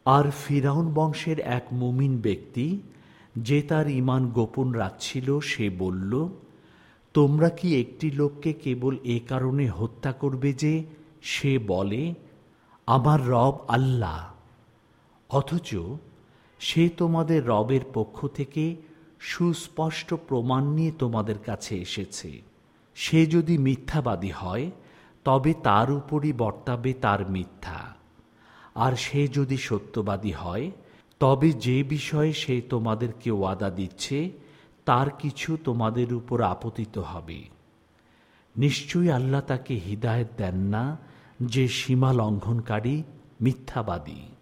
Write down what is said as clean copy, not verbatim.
আর ফিরআউন বংশের এক মুমিন ব্যক্তি যে তার ঈমান গোপন রাখছিল, সে বলল, তোমরা কি একটি লোককে কেবল এ কারণে হত্যা করবে যে সে বলে, আমার রব আল্লাহ, অথচ সে তোমাদের রবের পক্ষ থেকে সুস্পষ্ট প্রমাণ নিয়ে তোমাদের কাছে এসেছে। সে যদি মিথ্যাবাদী হয় তবে তার উপরই বর্তাবে তার মিথ্যা, আর সে যদি সত্যবাদী হয় তবে যে বিষয়ে সে তোমাদেরকে ওয়াদা দিচ্ছে তার কিছু তোমাদের উপর আপতিত হবে। নিশ্চয়ই আল্লাহ তাকে হিদায়াত দেন না যে সীমা লঙ্ঘনকারী, মিথ্যাবাদী।